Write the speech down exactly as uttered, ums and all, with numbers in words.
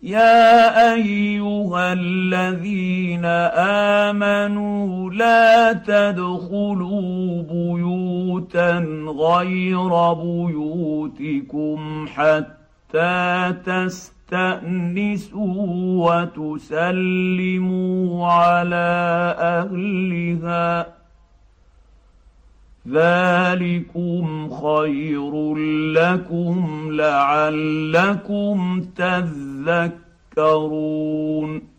يا ايها الذين امنوا لا تدخلوا بيوتا غير بيوتكم حتى تستأنسوا وتسلموا على اهلها ذلكم خير لكم لعلكم تذكرون